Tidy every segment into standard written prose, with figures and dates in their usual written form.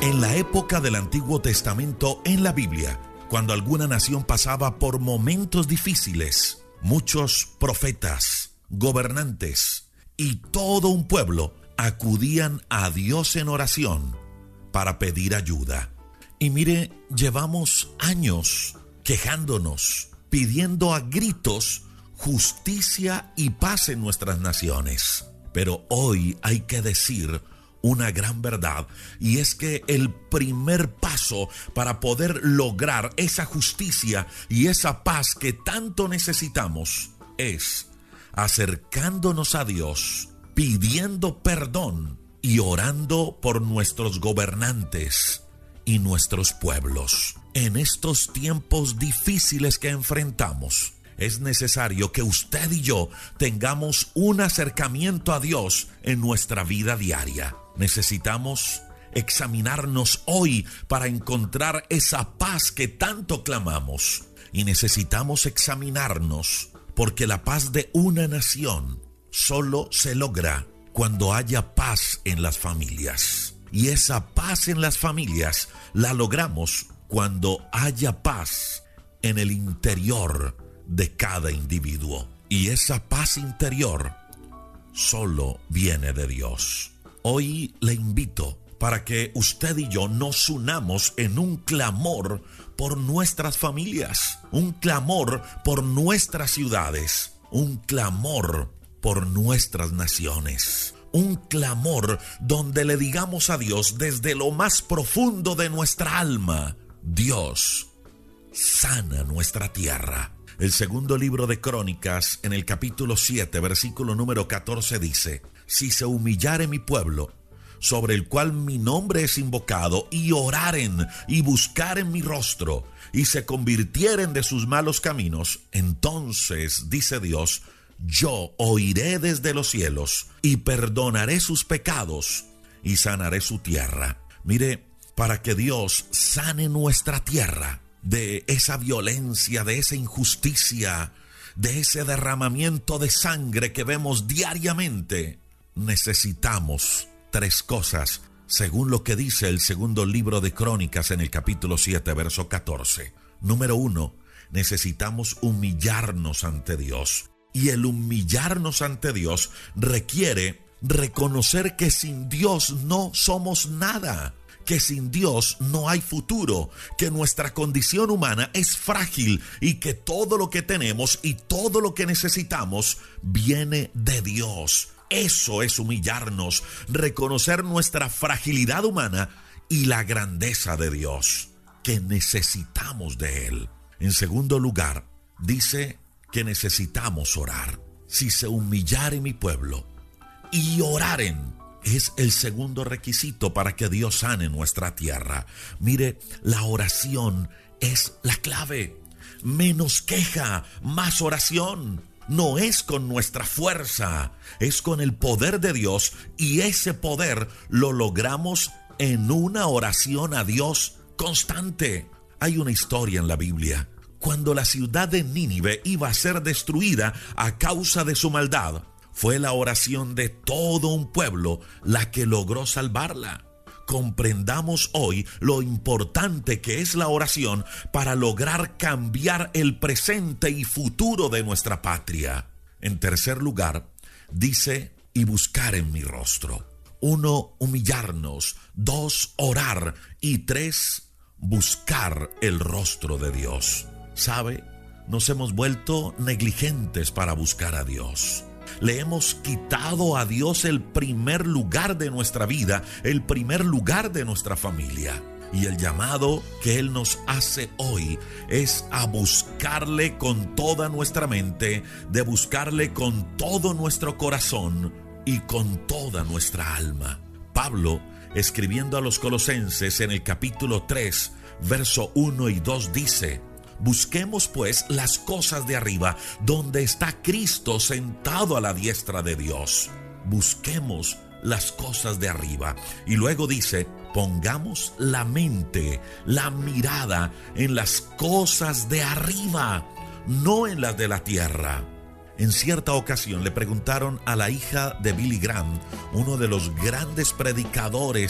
En la época del Antiguo Testamento en la Biblia, cuando alguna nación pasaba por momentos difíciles, muchos profetas, gobernantes y todo un pueblo acudían a Dios en oración para pedir ayuda. Y mire, llevamos años quejándonos, pidiendo a gritos justicia y paz en nuestras naciones. Pero hoy hay que decir una gran verdad, y es que el primer paso para poder lograr esa justicia y esa paz que tanto necesitamos es acercándonos a Dios, pidiendo perdón y orando por nuestros gobernantes y nuestros pueblos. En estos tiempos difíciles que enfrentamos, es necesario que usted y yo tengamos un acercamiento a Dios en nuestra vida diaria. Necesitamos examinarnos hoy para encontrar esa paz que tanto clamamos. Y necesitamos examinarnos porque la paz de una nación solo se logra cuando haya paz en las familias. Y esa paz en las familias la logramos cuando haya paz en el interior de cada individuo. Y esa paz interior solo viene de Dios. Hoy le invito para que usted y yo nos unamos en un clamor por nuestras familias, un clamor por nuestras ciudades, un clamor por nuestras naciones, un clamor donde le digamos a Dios desde lo más profundo de nuestra alma: Dios, sana nuestra tierra. El segundo libro de Crónicas, en el capítulo 7, versículo número 14 dice: si se humillare mi pueblo, sobre el cual mi nombre es invocado, y oraren y buscaren mi rostro, y se convirtieren de sus malos caminos, entonces, dice Dios, yo oiré desde los cielos, y perdonaré sus pecados, y sanaré su tierra. Mire, para que Dios sane nuestra tierra de esa violencia, de esa injusticia, de ese derramamiento de sangre que vemos diariamente, necesitamos tres cosas, según lo que dice el segundo libro de Crónicas en el capítulo 7, verso 14. Número 1, necesitamos humillarnos ante Dios. Y el humillarnos ante Dios requiere reconocer que sin Dios no somos nada, que sin Dios no hay futuro, que nuestra condición humana es frágil y que todo lo que tenemos y todo lo que necesitamos viene de Dios. Eso es humillarnos, reconocer nuestra fragilidad humana y la grandeza de Dios, que necesitamos de Él. En segundo lugar, dice que necesitamos orar. Si se humillare mi pueblo y oraren, es el segundo requisito para que Dios sane nuestra tierra. Mire, la oración es la clave. Menos queja, más oración. No es con nuestra fuerza, es con el poder de Dios, y ese poder lo logramos en una oración a Dios constante. Hay una historia en la Biblia. Cuando la ciudad de Nínive iba a ser destruida a causa de su maldad, fue la oración de todo un pueblo la que logró salvarla. Comprendamos hoy lo importante que es la oración para lograr cambiar el presente y futuro de nuestra patria. En tercer lugar, dice: y buscar en mi rostro. 1, humillarnos. 2, orar. Y 3, buscar el rostro de Dios. ¿Sabe? Nos hemos vuelto negligentes para buscar a Dios. Le hemos quitado a Dios el primer lugar de nuestra vida, el primer lugar de nuestra familia. Y el llamado que Él nos hace hoy es a buscarle con toda nuestra mente, de buscarle con todo nuestro corazón y con toda nuestra alma. Pablo, escribiendo a los Colosenses en el capítulo 3, verso 1 y 2 dice: busquemos pues las cosas de arriba, donde está Cristo sentado a la diestra de Dios. Busquemos las cosas de arriba. Y luego dice: pongamos la mente, la mirada en las cosas de arriba, no en las de la tierra. En cierta ocasión le preguntaron a la hija de Billy Graham, uno de los grandes predicadores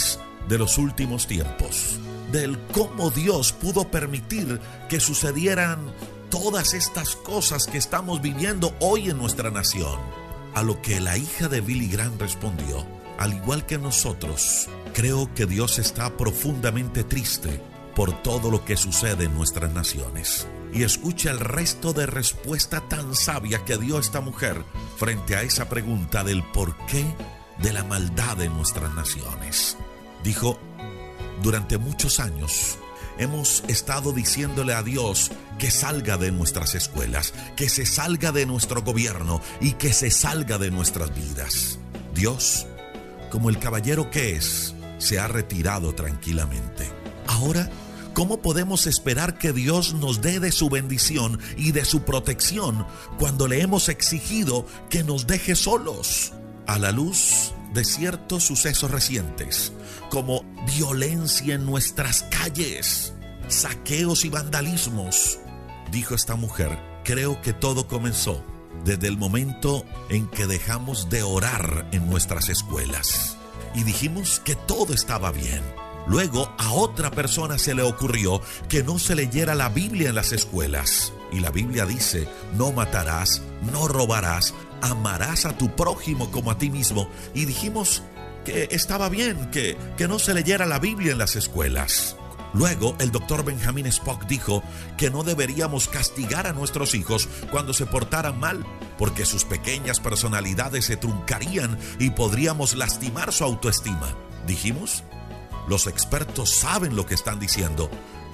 de los últimos tiempos, del cómo Dios pudo permitir que sucedieran todas estas cosas que estamos viviendo hoy en nuestra nación. A lo que la hija de Billy Graham respondió: al igual que nosotros, creo que Dios está profundamente triste por todo lo que sucede en nuestras naciones. Y escucha el resto de respuesta tan sabia que dio esta mujer frente a esa pregunta del porqué de la maldad de nuestras naciones. Dijo: durante muchos años hemos estado diciéndole a Dios que salga de nuestras escuelas, que se salga de nuestro gobierno y que se salga de nuestras vidas. Dios, como el caballero que es, se ha retirado tranquilamente. Ahora, ¿cómo podemos esperar que Dios nos dé de su bendición y de su protección cuando le hemos exigido que nos deje solos? A la luz de ciertos sucesos recientes, como violencia en nuestras calles, saqueos y vandalismos, dijo esta mujer, creo que todo comenzó desde el momento en que dejamos de orar en nuestras escuelas y dijimos que todo estaba bien. Luego a otra persona se le ocurrió que no se leyera la Biblia en las escuelas. Y la Biblia dice: no matarás, no robarás, amarás a tu prójimo como a ti mismo. Y dijimos que estaba bien que no se leyera la Biblia en las escuelas. Luego el doctor Benjamin Spock dijo que no deberíamos castigar a nuestros hijos cuando se portaran mal, porque sus pequeñas personalidades se truncarían y podríamos lastimar su autoestima. Dijimos: los expertos saben lo que están diciendo.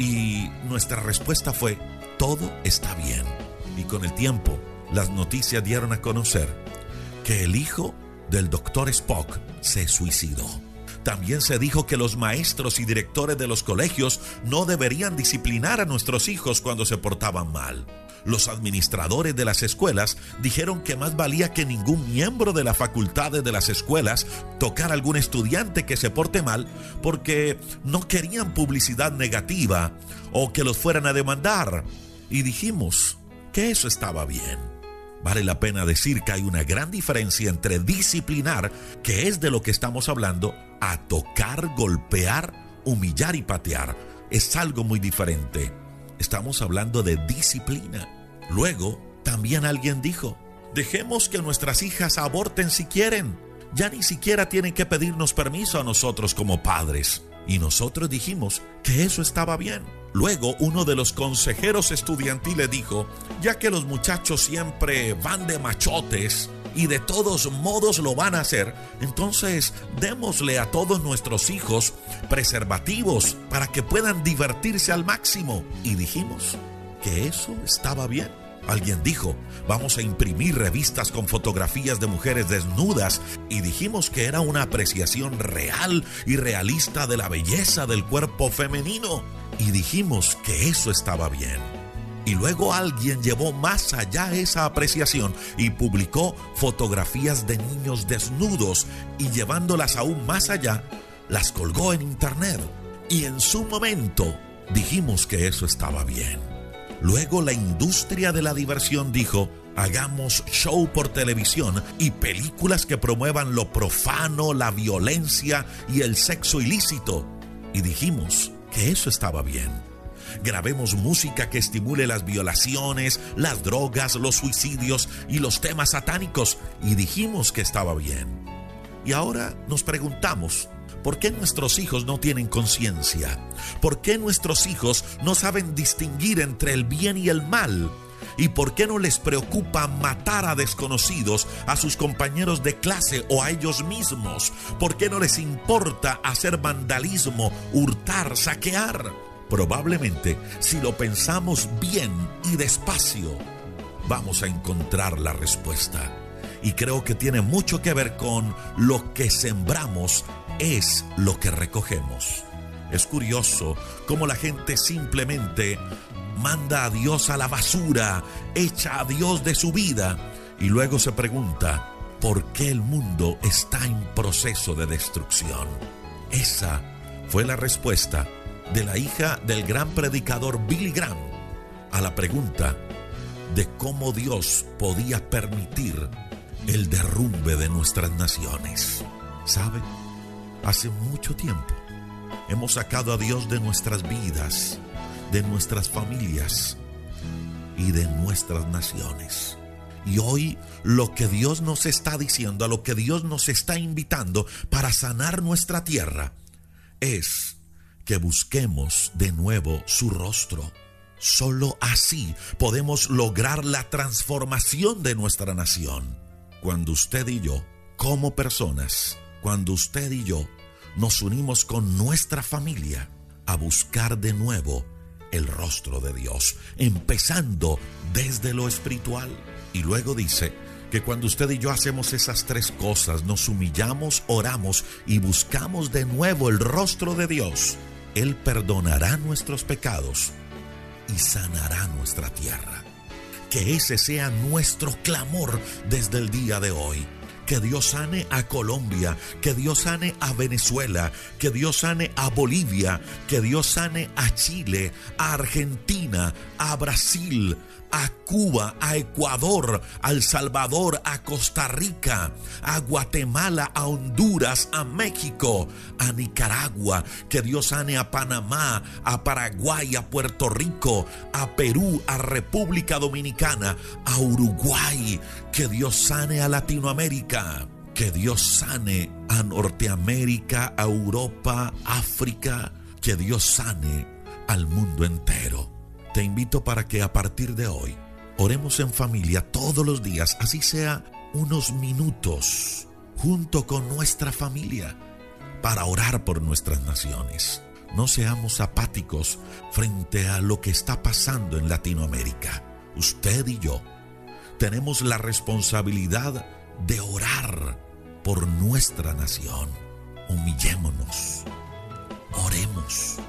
Y nuestra respuesta fue: todo está bien. Y con el tiempo, las noticias dieron a conocer que el hijo del doctor Spock se suicidó. También se dijo que los maestros y directores de los colegios no deberían disciplinar a nuestros hijos cuando se portaban mal. Los administradores de las escuelas dijeron que más valía que ningún miembro de las facultades de las escuelas tocara a algún estudiante que se porte mal, porque no querían publicidad negativa o que los fueran a demandar. Y dijimos que eso estaba bien. Vale la pena decir que hay una gran diferencia entre disciplinar, que es de lo que estamos hablando, a tocar, golpear, humillar y patear. Es algo muy diferente. Estamos hablando de disciplina. Luego, también alguien dijo: dejemos que nuestras hijas aborten si quieren. Ya ni siquiera tienen que pedirnos permiso a nosotros como padres. Y nosotros dijimos que eso estaba bien. Luego, uno de los consejeros estudiantiles dijo: ya que los muchachos siempre van de machotes y de todos modos lo van a hacer, entonces démosle a todos nuestros hijos preservativos para que puedan divertirse al máximo. Y dijimos que eso estaba bien. Alguien dijo: vamos a imprimir revistas con fotografías de mujeres desnudas, y dijimos que era una apreciación real y realista de la belleza del cuerpo femenino, y dijimos que eso estaba bien. Y luego alguien llevó más allá esa apreciación y publicó fotografías de niños desnudos, y llevándolas aún más allá, las colgó en internet. Y en su momento dijimos que eso estaba bien. Luego la industria de la diversión dijo: hagamos show por televisión y películas que promuevan lo profano, la violencia y el sexo ilícito. Y dijimos que eso estaba bien. Grabemos música que estimule las violaciones, las drogas, los suicidios y los temas satánicos. Y dijimos que estaba bien. Y ahora nos preguntamos: ¿por qué nuestros hijos no tienen conciencia? ¿Por qué nuestros hijos no saben distinguir entre el bien y el mal? ¿Y por qué no les preocupa matar a desconocidos, a sus compañeros de clase o a ellos mismos? ¿Por qué no les importa hacer vandalismo, hurtar, saquear? Probablemente, si lo pensamos bien y despacio, vamos a encontrar la respuesta. Y creo que tiene mucho que ver con lo que sembramos es lo que recogemos. Es curioso cómo la gente simplemente manda a Dios a la basura, echa a Dios de su vida y luego se pregunta: ¿por qué el mundo está en proceso de destrucción? Esa fue la respuesta de la hija del gran predicador Billy Graham a la pregunta de cómo Dios podía permitir el derrumbe de nuestras naciones. ¿Sabe? Hace mucho tiempo Hemos sacado a Dios de nuestras vidas, de nuestras familias y de nuestras naciones. Y hoy lo que Dios nos está diciendo, a lo que Dios nos está invitando para sanar nuestra tierra, es que busquemos de nuevo su rostro. Solo así podemos lograr la transformación de nuestra nación. Cuando usted y yo, como personas, cuando usted y yo nos unimos con nuestra familia a buscar de nuevo el rostro de Dios, empezando desde lo espiritual. Y luego dice que cuando usted y yo hacemos esas tres cosas, nos humillamos, oramos y buscamos de nuevo el rostro de Dios, Él perdonará nuestros pecados y sanará nuestra tierra. Que ese sea nuestro clamor desde el día de hoy. Que Dios sane a Colombia, que Dios sane a Venezuela, que Dios sane a Bolivia, que Dios sane a Chile, a Argentina, a Brasil, a Cuba, a Ecuador, a El Salvador, a Costa Rica, a Guatemala, a Honduras, a México, a Nicaragua, que Dios sane a Panamá, a Paraguay, a Puerto Rico, a Perú, a República Dominicana, a Uruguay, que Dios sane a Latinoamérica, que Dios sane a Norteamérica, a Europa, África, que Dios sane al mundo entero. Te invito para que a partir de hoy oremos en familia todos los días, así sea unos minutos, junto con nuestra familia, para orar por nuestras naciones. No seamos apáticos frente a lo que está pasando en Latinoamérica. Usted y yo tenemos la responsabilidad de orar por nuestra nación. Humillémonos, oremos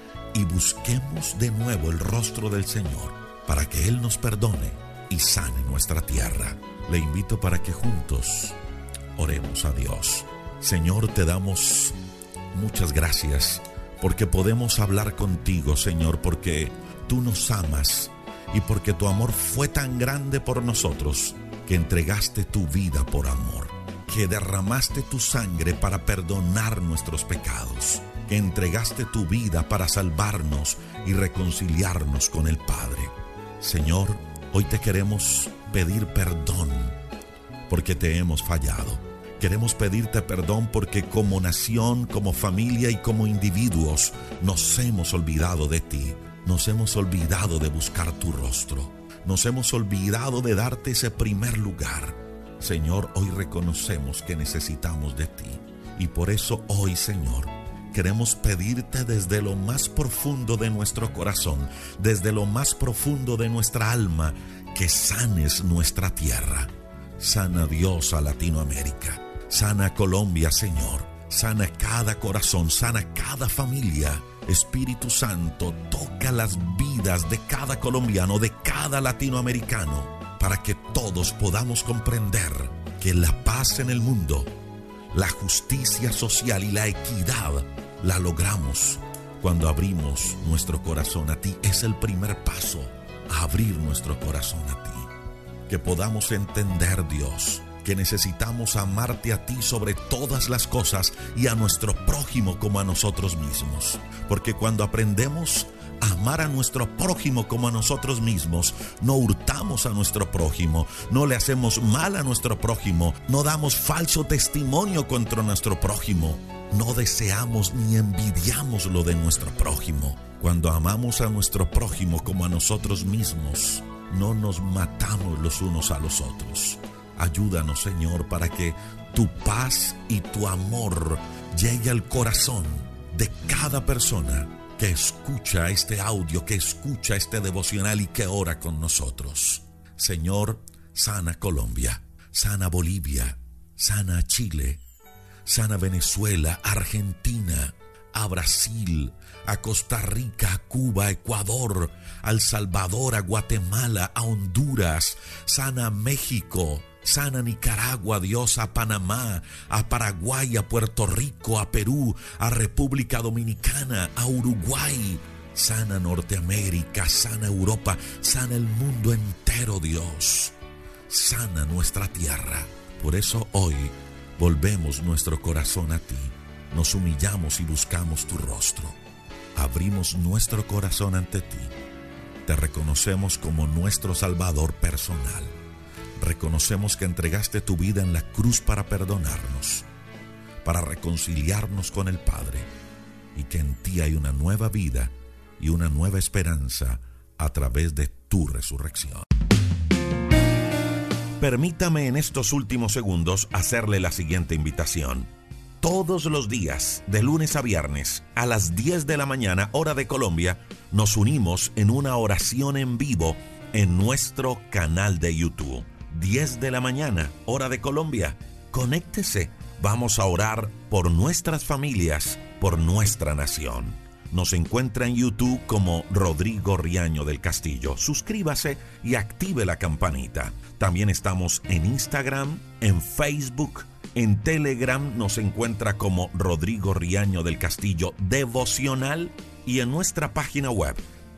y busquemos de nuevo el rostro del Señor para que Él nos perdone y sane nuestra tierra. Le invito para que juntos oremos a Dios. Señor, te damos muchas gracias porque podemos hablar contigo, Señor, porque tú nos amas y porque tu amor fue tan grande por nosotros que entregaste tu vida por amor, que derramaste tu sangre para perdonar nuestros pecados, que entregaste tu vida para salvarnos y reconciliarnos con el Padre. Señor, hoy te queremos pedir perdón porque te hemos fallado. Queremos pedirte perdón porque como nación, como familia y como individuos nos hemos olvidado de ti. Nos hemos olvidado de buscar tu rostro. Nos hemos olvidado de darte ese primer lugar. Señor, hoy reconocemos que necesitamos de ti. Y por eso hoy, Señor, queremos pedirte desde lo más profundo de nuestro corazón, desde lo más profundo de nuestra alma, que sanes nuestra tierra. Sana, Dios, a Latinoamérica. Sana a Colombia, Señor. Sana cada corazón, sana cada familia. Espíritu Santo, toca las vidas de cada colombiano, de cada latinoamericano, para que todos podamos comprender que la paz en el mundo, la justicia social y la equidad la logramos cuando abrimos nuestro corazón a ti. Es el primer paso, a abrir nuestro corazón a ti. Que podamos entender, Dios, que necesitamos amarte a ti sobre todas las cosas y a nuestro prójimo como a nosotros mismos. Porque cuando aprendemos a amar a nuestro prójimo como a nosotros mismos, no hurtamos a nuestro prójimo, no le hacemos mal a nuestro prójimo, no damos falso testimonio contra nuestro prójimo, no deseamos ni envidiamos lo de nuestro prójimo. Cuando amamos a nuestro prójimo como a nosotros mismos, no nos matamos los unos a los otros. Ayúdanos, Señor, para que tu paz y tu amor llegue al corazón de cada persona que escucha este audio, que escucha este devocional y que ora con nosotros. Señor, sana Colombia, sana Bolivia, sana Chile, sana Venezuela, Argentina, a Brasil, a Costa Rica, a Cuba, a Ecuador, a El Salvador, a Guatemala, a Honduras, sana a México, sana a Nicaragua, Dios, a Panamá, a Paraguay, a Puerto Rico, a Perú, a República Dominicana, a Uruguay, sana Norteamérica, sana Europa, sana el mundo entero, Dios, sana nuestra tierra. Por eso hoy volvemos nuestro corazón a ti nos humillamos y buscamos tu rostro. Abrimos nuestro corazón ante ti. Te reconocemos como nuestro Salvador personal. Reconocemos que entregaste tu vida en la cruz para perdonarnos, para reconciliarnos con el Padre, y que en ti hay una nueva vida y una nueva esperanza a través de tu resurrección. Permítame en estos últimos segundos hacerle la siguiente invitación. Todos los días, de lunes a viernes, a las 10 de la mañana, hora de Colombia, nos unimos en una oración en vivo en nuestro canal de YouTube. 10 de la mañana, hora de Colombia. Conéctese. Vamos a orar por nuestras familias, por nuestra nación. Nos encuentra en YouTube como Rodrigo Riaño del Castillo. Suscríbase y active la campanita. También estamos en Instagram, en Facebook, en Telegram nos encuentra como Rodrigo Riaño del Castillo Devocional y en nuestra página web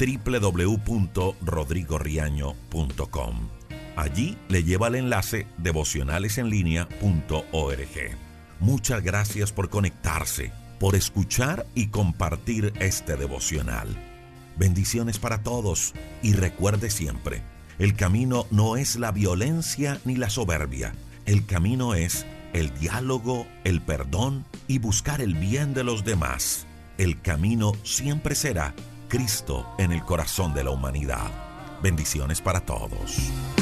www.rodrigoriaño.com. Allí le lleva el enlace devocionalesenlinea.org. Muchas gracias por conectarse, por escuchar y compartir este devocional. Bendiciones para todos y recuerde siempre, el camino no es la violencia ni la soberbia. El camino es el diálogo, el perdón y buscar el bien de los demás. El camino siempre será Cristo en el corazón de la humanidad. Bendiciones para todos.